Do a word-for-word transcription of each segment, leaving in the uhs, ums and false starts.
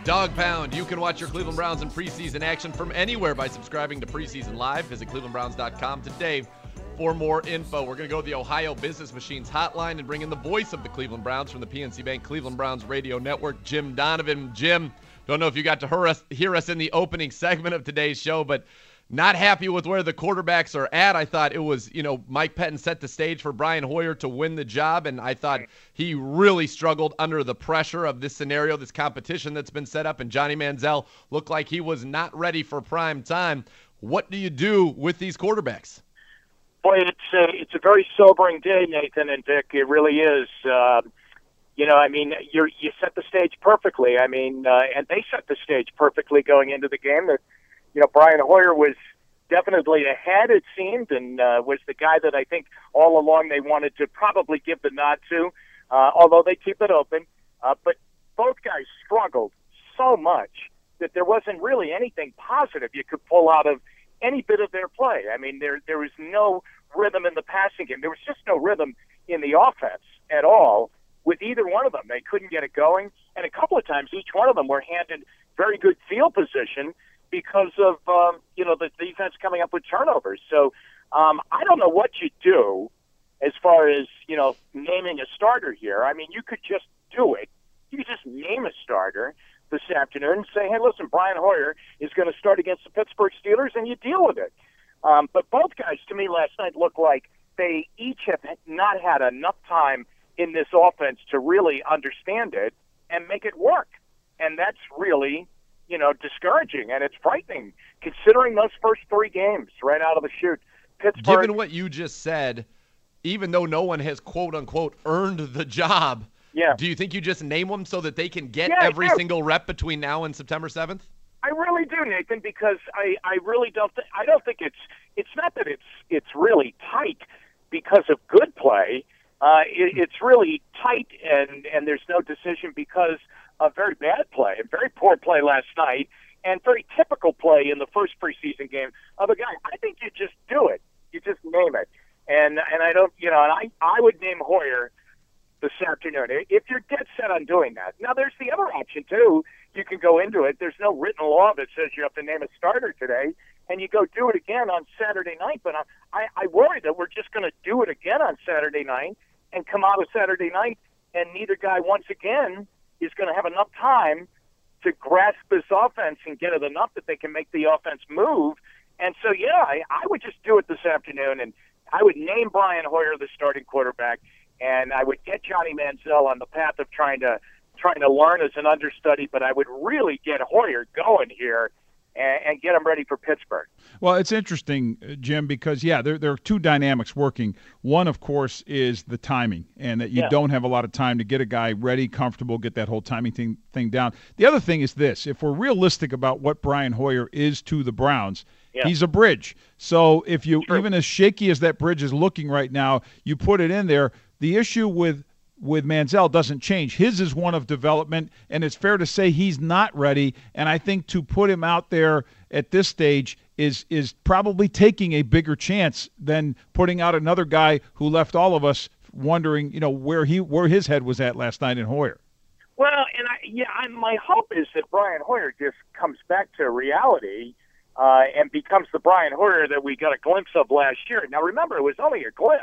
Dog Pound. You can watch your Cleveland Browns in preseason action from anywhere by subscribing to Preseason Live. Visit cleveland browns dot com today for more info. We're going to go to the Ohio Business Machines hotline and bring in the voice of the Cleveland Browns from the P N C Bank Cleveland Browns Radio Network, Jim Donovan. Jim, don't know if you got to hear us, hear us in the opening segment of today's show, but not happy with where the quarterbacks are at. I thought it was, you know, Mike Pettin set the stage for Brian Hoyer to win the job, and I thought he really struggled under the pressure of this scenario, this competition that's been set up, and Johnny Manziel looked like he was not ready for prime time. What do you do with these quarterbacks? Boy, it's a, it's a very sobering day, Nathan and Vic. It really is. Uh, you know, I mean, you you set the stage perfectly. I mean, uh, and they set the stage perfectly going into the game. That You know, Brian Hoyer was definitely ahead, it seemed, and uh, was the guy that I think all along they wanted to probably give the nod to, uh, although they keep it open. Uh, but both guys struggled so much that there wasn't really anything positive you could pull out of any bit of their play. I mean, there there was no rhythm in the passing game. There was just no rhythm in the offense at all with either one of them. They couldn't get it going, and a couple of times each one of them were handed very good field position because of, um, you know, the defense coming up with turnovers. So um, I don't know what you do as far as, you know, naming a starter here. I mean, you could just do it. You could just name a starter this afternoon and say, hey, listen, Brian Hoyer is going to start against the Pittsburgh Steelers, and you deal with it. Um, but both guys, to me, last night looked like they each have not had enough time in this offense to really understand it and make it work. And that's really, you know, discouraging, and it's frightening considering those first three games right out of the chute. Pittsburgh. Given what you just said, even though no one has quote unquote earned the job, yeah. do you think you just name them so that they can get yeah, every yeah. single rep between now and September seventh? I really do, Nathan, because I, I really don't think I don't think it's it's not that it's it's really tight because of good play. Uh, it, it's really tight, and and there's no decision because of very bad play, and very poor play last night, and very typical play in the first preseason game of a guy. I think you just do it. You just name it. And and I don't, you know, and I, I would name Hoyer this afternoon if you're dead set on doing that. Now, there's the other option, too. You can go into it. There's no written law that says you have to name a starter today, and you go do it again on Saturday night. But I, I, I worry that we're just going to do it again on Saturday night and come out of Saturday night, and neither guy, once again, is going to have enough time to grasp this offense and get it enough that they can make the offense move. And so, yeah, I, I would just do it this afternoon, and I would name Brian Hoyer the starting quarterback, and I would get Johnny Manziel on the path of trying to trying to learn as an understudy, but I would really get Hoyer going here and, and get him ready for Pittsburgh. Well, it's interesting, Jim, because, yeah, there, there are two dynamics working. One, of course, is the timing, and that you yeah. don't have a lot of time to get a guy ready, comfortable, get that whole timing thing, thing down. The other thing is this. If we're realistic about what Brian Hoyer is to the Browns, yeah. he's a bridge. So if you, True. even as shaky as that bridge is looking right now, you put it in there, the issue with with Manziel doesn't change. His is one of development, and it's fair to say he's not ready. And I think to put him out there at this stage is is probably taking a bigger chance than putting out another guy who left all of us wondering, you know, where he where his head was at last night in Hoyer. Well, and I, yeah, I, my hope is that Brian Hoyer just comes back to reality uh, and becomes the Brian Hoyer that we got a glimpse of last year. Now, remember, it was only a glimpse.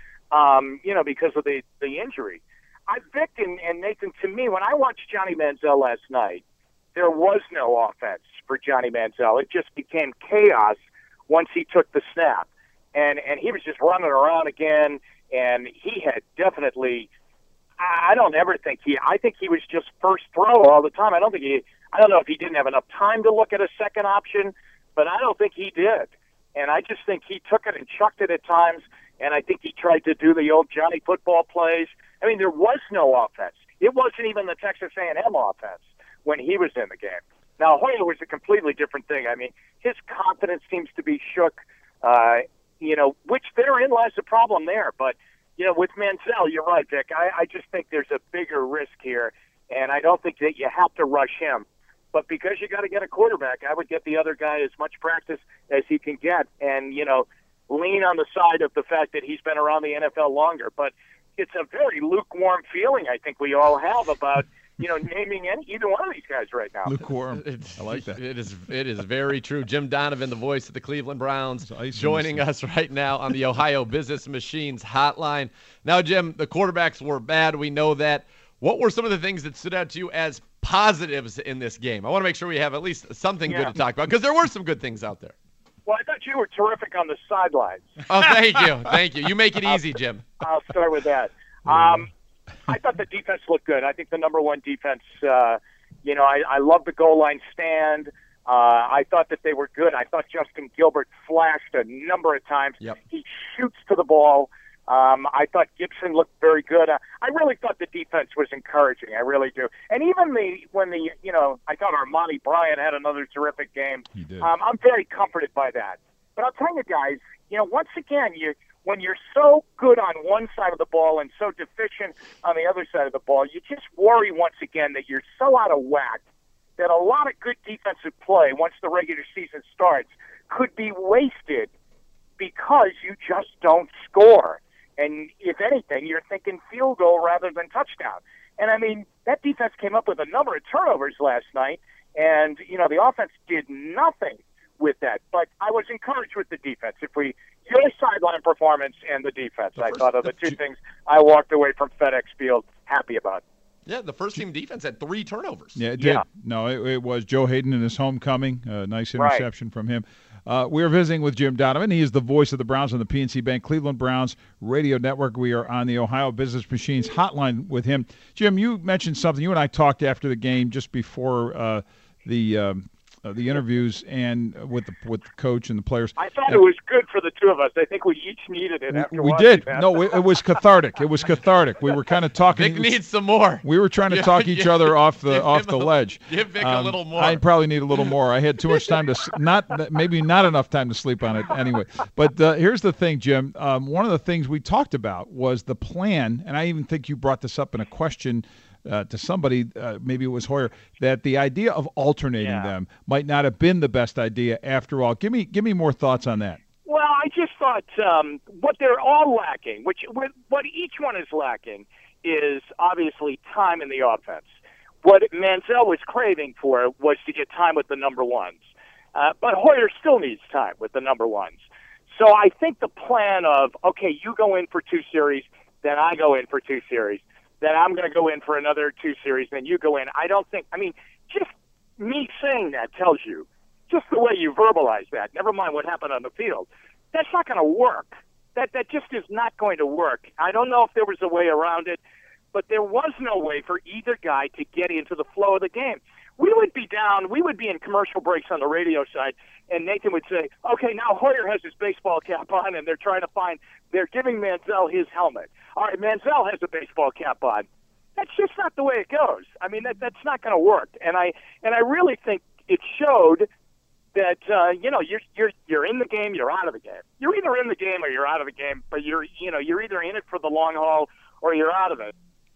Um, you know, because of the, the injury. I, Vic and, and Nathan, to me, when I watched Johnny Manziel last night, there was no offense for Johnny Manziel. It just became chaos once he took the snap. And, and he was just running around again, and he had definitely, I don't ever think he, I think he was just first throw all the time. I don't think he, I don't know if he didn't have enough time to look at a second option, but I don't think he did. And I just think he took it and chucked it at times. And I think he tried to do the old Johnny football plays. I mean, there was no offense. It wasn't even the Texas A and M offense when he was in the game. Now, Hoyer was a completely different thing. I mean, his confidence seems to be shook, uh, you know, which therein lies the problem there. But, you know, with Manziel, you're right, Vic. I, I just think there's a bigger risk here, and I don't think that you have to rush him. But because you got to get a quarterback, I would get the other guy as much practice as he can get. And, you know, lean on the side of the fact that he's been around the N F L longer. But it's a very lukewarm feeling I think we all have about, you know, naming any either one of these guys right now. Lukewarm. It's, I like that. It is it is very true. Jim Donovan, the voice of the Cleveland Browns, joining us right now on the Ohio Business Machines hotline. Now, Jim, the quarterbacks were bad. We know that. What were some of the things that stood out to you as positives in this game? I want to make sure we have at least something yeah. good to talk about, because there were some good things out there. Well, I thought you were terrific on the sidelines. Oh, thank you. Thank you. You make it easy, Jim. I'll start with that. Um, I thought the defense looked good. I think the number one defense, uh, you know, I, I love the goal line stand. Uh, I thought that they were good. I thought Justin Gilbert flashed a number of times. Yep. He shoots to the ball. Um, I thought Gibson looked very good. Uh, I really thought the defense was encouraging. I really do. And even the when the you know I thought Armani Bryant had another terrific game. He did. Um, I'm very comforted by that. But I'll tell you guys, you know, once again, you when you're so good on one side of the ball and so deficient on the other side of the ball, you just worry once again that you're so out of whack that a lot of good defensive play once the regular season starts could be wasted because you just don't score. And if anything, you're thinking field goal rather than touchdown. And, I mean, that defense came up with a number of turnovers last night, and, you know, the offense did nothing with that. But I was encouraged with the defense. If we your sideline performance and the defense, the I thought are the two things I walked away from FedEx Field happy about. Yeah, the first-team defense had three turnovers. Yeah, it did. Yeah. No, it, it was Joe Hayden in his homecoming. A nice interception right. from him. Uh, we are visiting with Jim Donovan. He is the voice of the Browns on the P N C Bank Cleveland Browns radio network. We are on the Ohio Business Machines hotline with him. Jim, you mentioned something. You and I talked after the game just before uh, the um, uh, the interviews and with the with the coach and the players. I thought uh, it was good for the two of us. I think we each needed it after we did. That. No, it, it was cathartic. It was cathartic. We were kind of talking. Vic needs some more. We were trying to talk each other off the off the a, ledge. Give Vic um, a little more. I probably need a little more. I had too much time to not maybe not enough time to sleep on it anyway. But uh, here's the thing, Jim. Um, one of the things we talked about was the plan, and I even think you brought this up in a question. Uh, to somebody, uh, maybe it was Hoyer, that the idea of alternating yeah. them might not have been the best idea after all. Give me, give me more thoughts on that. Well, I just thought um, what they're all lacking, which what each one is lacking, is obviously time in the offense. What Manziel was craving for was to get time with the number ones, uh, but Hoyer still needs time with the number ones. So I think the plan of okay, you go in for two series, then I go in for two series. Then I'm going to go in for another two series, then you go in. I don't think, I mean, just me saying that tells you, just the way you verbalize that, never mind what happened on the field, that's not going to work. That that just is not going to work. I don't know if there was a way around it, but there was no way for either guy to get into the flow of the game. We would be down, we would be in commercial breaks on the radio side, and Nathan would say, okay, now Hoyer has his baseball cap on, and they're trying to find, they're giving Manziel his helmet. All right, Manziel has a baseball cap on. That's just not the way it goes. I mean, that that's not going to work. And I and I really think it showed that uh, you know you're you're you're in the game, you're out of the game. You're either in the game or you're out of the game, but you're you know you're either in it for the long haul or you're out of it.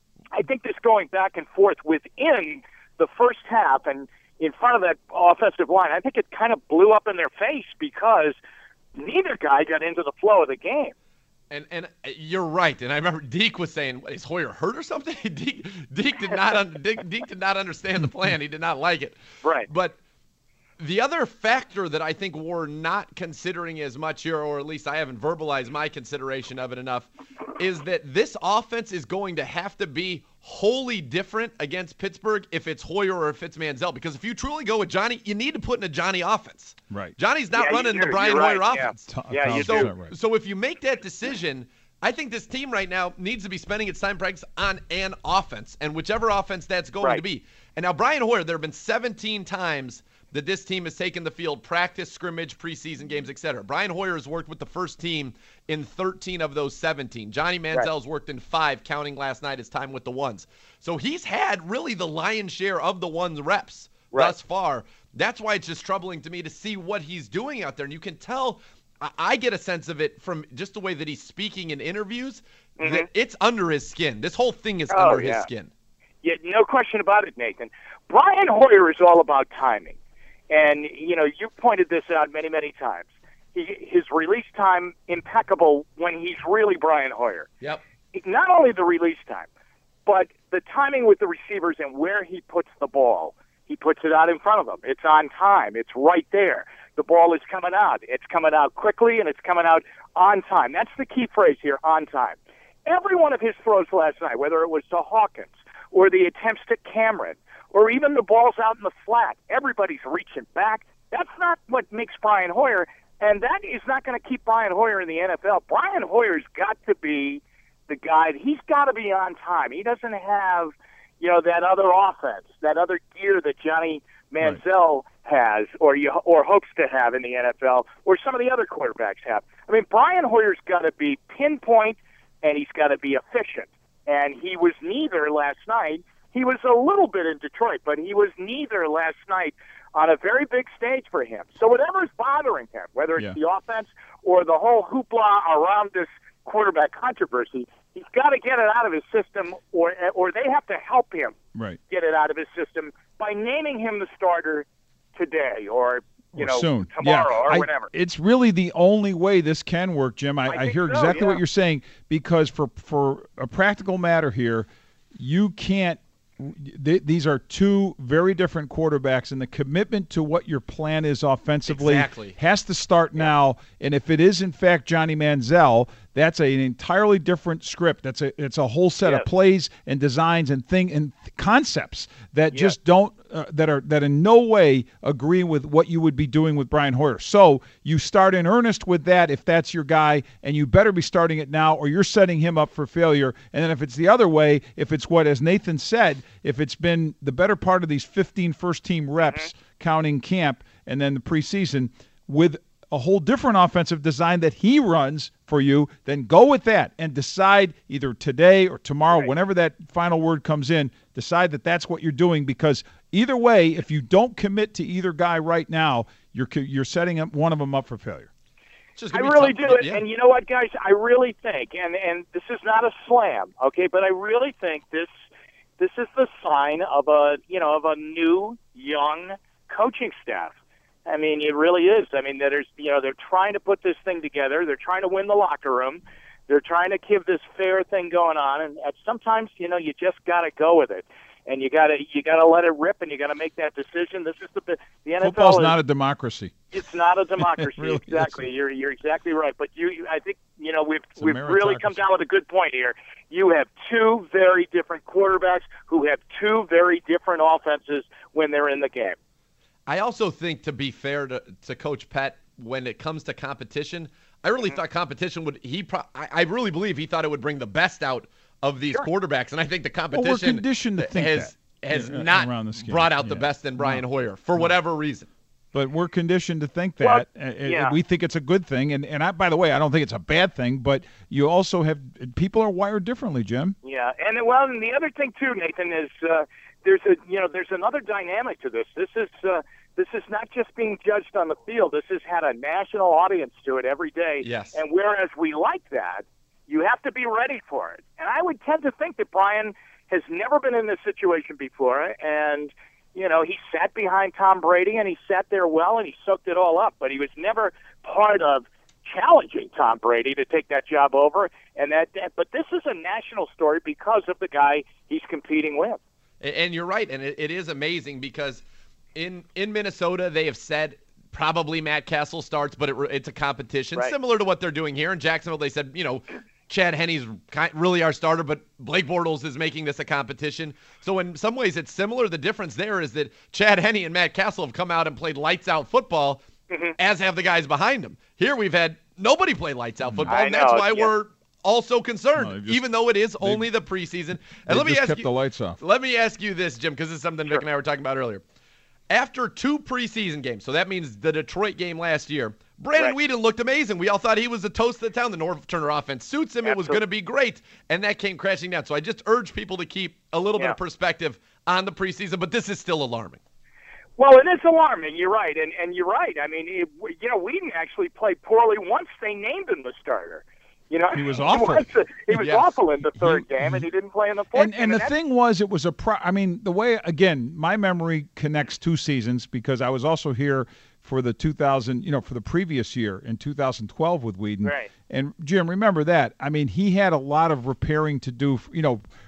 I think this going back and forth within the first half and in front of that offensive line, I think it kind of blew up in their face because neither guy got into the flow of the game. And and you're right. And I remember Deke was saying, "Is Hoyer hurt or something?" Deke, Deke did not un, Deke, Deke did not understand the plan. He did not like it. Right. But the other factor that I think we're not considering as much here, or at least I haven't verbalized my consideration of it enough, is that this offense is going to have to be wholly different against Pittsburgh if it's Hoyer or if it's Manziel. Because if you truly go with Johnny, you need to put in a Johnny offense. Right. Johnny's not yeah, running the do. Brian You're Hoyer right. offense. Yeah, yeah you so, do. Right. So if you make that decision, I think this team right now needs to be spending its time practice on an offense, and whichever offense that's going right. to be. And now Brian Hoyer, there have been seventeen times that this team has taken the field, practice, scrimmage, preseason games, et cetera. Brian Hoyer has worked with the first team in thirteen of those seventeen. Johnny Manziel's right. worked in five, counting last night his time with the ones. So he's had really the lion's share of the ones reps right. thus far. That's why it's just troubling to me to see what he's doing out there. And you can tell, I get a sense of it from just the way that he's speaking in interviews, mm-hmm. that it's under his skin. This whole thing is oh, under yeah. his skin. Yeah, no question about it, Nathan. Brian Hoyer is all about timing. And, you know, you pointed this out many, many times. He, his release time, impeccable when he's really Brian Hoyer. Yep. Not only the release time, but the timing with the receivers and where he puts the ball, he puts it out in front of them. It's on time. It's right there. The ball is coming out. It's coming out quickly, and it's coming out on time. That's the key phrase here, on time. Every one of his throws last night, whether it was to Hawkins or the attempts to Cameron or even the balls out in the flat, everybody's reaching back. That's not what makes Brian Hoyer, and that is not going to keep Brian Hoyer in the N F L. Brian Hoyer's got to be the guy. He's got to be on time. He doesn't have, you know, that other offense, that other gear that Johnny Manziel right. has or you, or hopes to have in the N F L or some of the other quarterbacks have. I mean, Brian Hoyer's got to be pinpoint, and he's got to be efficient. And he was neither last night. He was a little bit in Detroit, but he was neither last night on a very big stage for him. So whatever's bothering him, whether it's yeah. the offense or the whole hoopla around this quarterback controversy, he's got to get it out of his system, or or they have to help him right. get it out of his system by naming him the starter today or you or know soon. tomorrow yeah. or I, whatever. It's really the only way this can work, Jim. I, I, I hear so, exactly yeah. what you're saying, because for for a practical matter here, you can't. Th- these are two very different quarterbacks, and the commitment to what your plan is offensively exactly. has to start yeah. now. And if it is in fact Johnny Manziel, that's a, an entirely different script. That's a it's a whole set yes. of plays and designs and thing and th- concepts that yes. just don't uh, that are that in no way agree with what you would be doing with Brian Hoyer. So you start in earnest with that if that's your guy, and you better be starting it now, or you're setting him up for failure. And then if it's the other way, if it's what, as Nathan said, if it's been the better part of these fifteen first-team reps, mm-hmm. counting camp and then the preseason, with a whole different offensive design that he runs for you, then go with that and decide either today or tomorrow, right. whenever that final word comes in, decide that that's what you're doing, because either way, if you don't commit to either guy right now, you're you're setting up one of them up for failure. I really tough, do. yeah. And you know what, guys? I really think, and, and this is not a slam, okay, but I really think this this is the sign of a, you know, of a new, young coaching staff. I mean, it really is. I mean, there's, you know, they're trying to put this thing together. They're trying to win the locker room. They're trying to keep this fair thing going on. And at sometimes, you know, you just got to go with it, and you got to you got to let it rip, and you got to make that decision. This is the the N F L. Football's is, not a democracy. It's not a democracy. really exactly. isn't. You're you're exactly right. But you, you I think, you know, we've It's a we've really come down with a good point here. You have two very different quarterbacks who have two very different offenses when they're in the game. I also think, to be fair to, to Coach Pett, when it comes to competition, I really mm-hmm. thought competition would – He, pro, I, I really believe he thought it would bring the best out of these sure. quarterbacks. And I think the competition well, we're conditioned to think has, that. has yeah, not brought out yeah. the best in Brian no. Hoyer for no. whatever reason. But we're conditioned to think well, that. yeah. We think it's a good thing. And, and I, by the way, I don't think it's a bad thing, but you also have – people are wired differently, Jim. Yeah. And, well, and the other thing, too, Nathan, is uh, there's a you know there's another dynamic to this. This is uh, – This is not just being judged on the field. This has had a national audience to it every day. Yes. And whereas we like that, you have to be ready for it. And I would tend to think that Brian has never been in this situation before. And, you know, he sat behind Tom Brady, and he sat there well, and he soaked it all up. But he was never part of challenging Tom Brady to take that job over. And that, that but this is a national story because of the guy he's competing with. And you're right. And it, it is amazing because – In in Minnesota, they have said probably Matt Castle starts, but it, it's a competition, right. similar to what they're doing here. In Jacksonville, they said, you know, Chad Henne's really our starter, but Blake Bortles is making this a competition. So in some ways, it's similar. The difference there is that Chad Henne and Matt Castle have come out and played lights-out football, mm-hmm. as have the guys behind them. Here we've had nobody play lights-out football, I and that's know, why yeah. we're also concerned, no, just, even though it is only the preseason. And let me just ask kept you, the lights off. Let me ask you this, Jim, because this is something sure. Vic and I were talking about earlier. After two preseason games, so that means the Detroit game last year, Brandon right. Weeden looked amazing. We all thought he was the toast of the town. The Norv Turner offense suits him. Absolutely. It was going to be great, and that came crashing down. So I just urge people to keep a little yeah. bit of perspective on the preseason, but this is still alarming. Well, it is alarming. You're right, and and you're right. I mean, it, you know, Weeden actually played poorly once they named him the starter. You know, he was awful. He was, he was yes. awful in the third he, game, and he didn't play in the fourth and, game. And, and the that's... thing was, it was a pro- – I mean, the way – again, my memory connects two seasons because I was also here for the two thousand – you know, for the previous year in two thousand twelve with Weeden. Right. And, Jim, remember that. I mean, he had a lot of repairing to do, you know,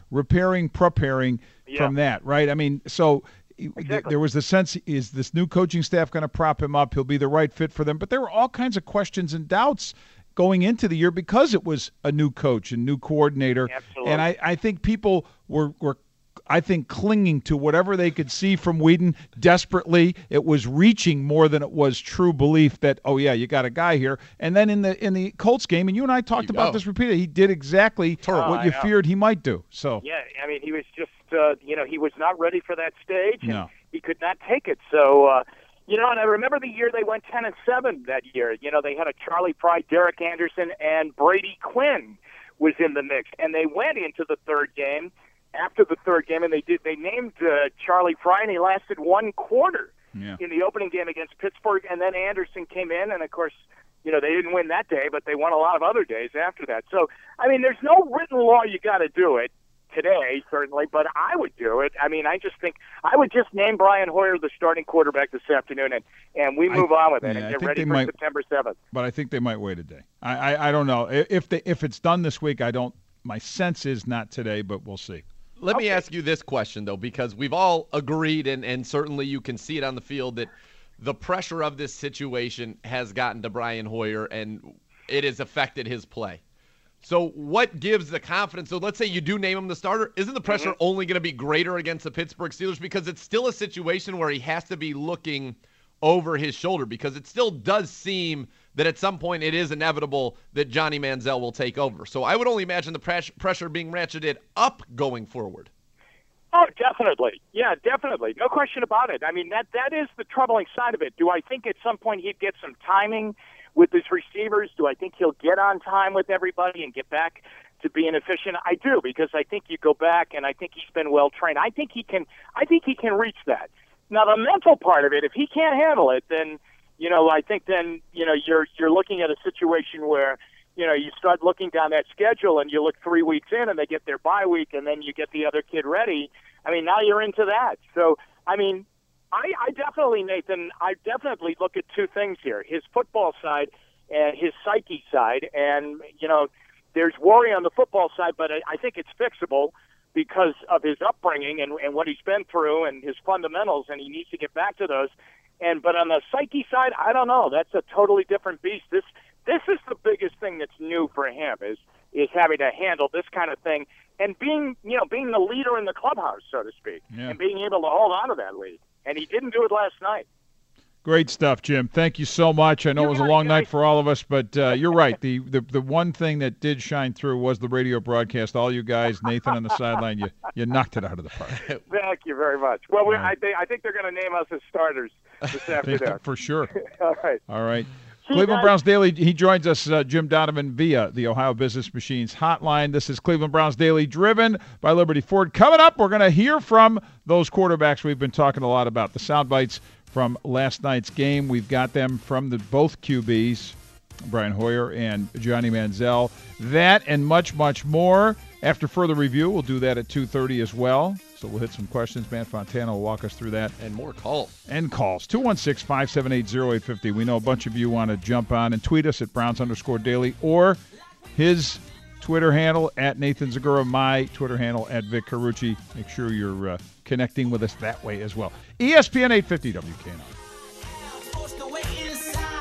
repairing, preparing yeah. from that, right? I mean, so exactly. th- there was the sense, is this new coaching staff going to prop him up? He'll be the right fit for them. But there were all kinds of questions and doubts going into the year because it was a new coach and new coordinator. Absolutely. And I, I think people were, were – I think clinging to whatever they could see from Whedon desperately. It was reaching more than it was true belief that, oh yeah, you got a guy here. And then in the in the Colts game, and you and I talked you about go. this repeatedly, he did exactly oh, what you feared he might do. So yeah, I mean, he was just uh, you know he was not ready for that stage, and no. he could not take it. So uh, you know, and I remember the year they went ten and seven that year. You know, they had a Charlie Pride, Derek Anderson, and Brady Quinn was in the mix, and they went into the third game. After the third game, and they did, they named uh, Charlie Pride, and he lasted one quarter yeah. in the opening game against Pittsburgh, and then Anderson came in, and of course, you know, they didn't win that day, but they won a lot of other days after that. So, I mean, there's no written law you got to do it today, certainly, but I would do it. I mean, I just think I would just name Brian Hoyer the starting quarterback this afternoon, and, and we move I, on with it yeah, and get I ready for might, September seventh. But I think they might wait a day. I, I, I don't know. If they, if it's done this week, I don't. My sense is not today, but we'll see. Let Okay. me ask you this question, though, because we've all agreed, and, and certainly you can see it on the field, that the pressure of this situation has gotten to Brian Hoyer, and it has affected his play. So what gives the confidence? So let's say you do name him the starter. Isn't the pressure Mm-hmm. only going to be greater against the Pittsburgh Steelers? Because it's still a situation where he has to be looking over his shoulder, because it still does seem that at some point it is inevitable that Johnny Manziel will take over. So I would only imagine the pres- pressure being ratcheted up going forward. Oh, definitely. Yeah, definitely. No question about it. I mean, that that is the troubling side of it. Do I think at some point he'd get some timing with his receivers? Do I think he'll get on time with everybody and get back to being efficient? I do, because I think you go back and I think he's been well trained. I think he can I think he can reach that. Now, the mental part of it, if he can't handle it, then, you know, I think then, you know, you're you're looking at a situation where, you know, you start looking down that schedule and you look three weeks in and they get their bye week and then you get the other kid ready. I mean, now you're into that. So, I mean, I, I definitely, Nathan, I definitely look at two things here, his football side and his psyche side. And, you know, there's worry on the football side, but I, I think it's fixable because of his upbringing and, and what he's been through and his fundamentals, and he needs to get back to those. And but on the psyche side, I don't know. That's a totally different beast. This this is the biggest thing that's new for him is is having to handle this kind of thing and being you know being the leader in the clubhouse, so to speak, yeah. and being able to hold on to that lead. And he didn't do it last night. Great stuff, Jim. Thank you so much. I know You're it was a right, long guys. night for all of us, but uh, you're right. The, the the one thing that did shine through was the radio broadcast. All you guys, Nathan on the sideline, you you knocked it out of the park. Thank you very much. Well, we, All right. I, think, I think they're going to name us as starters this afternoon. For sure. All right. All right. See you Cleveland guys. Browns Daily, he joins us, uh, Jim Donovan, via the Ohio Business Machines hotline. This is Cleveland Browns Daily, driven by Liberty Ford. Coming up, we're going to hear from those quarterbacks we've been talking a lot about, the sound bites from last night's game. We've got them from the both Q Bs, Brian Hoyer and Johnny Manziel. That and much, much more. After further review, we'll do that at two thirty as well. So we'll hit some questions. Matt Fontana will walk us through that. And more calls. And calls. two one six, five seven eight, zero eight five zero. We know a bunch of you want to jump on and tweet us at Browns underscore daily or his Twitter handle at Nathan Zagura, my Twitter handle at Vic Carucci. Make sure you're uh, connecting with us that way as well. E S P N eight fifty W K N R.